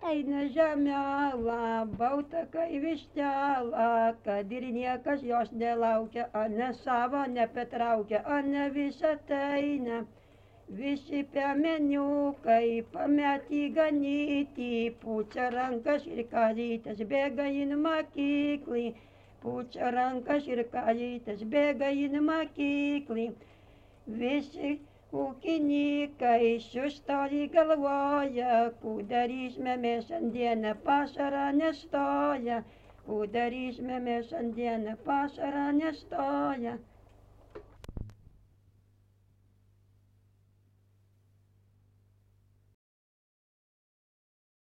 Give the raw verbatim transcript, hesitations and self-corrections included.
eina žemėlą, balta kai vištėlą, kad ir niekas jos nelaukia, o ne savo nepatraukia, o ne visą tai. Visi piemeniukai pametį ganyti, pučia rankas ir kalytės bėga į mokyklą, pučia rankas ir kalytės bėga į mokyklą. Visi ūkininkai sustoję galvoja, ką darysime mes šiandieną, vasara nestoja, ką darysime mes šiandieną, vasara nestoja.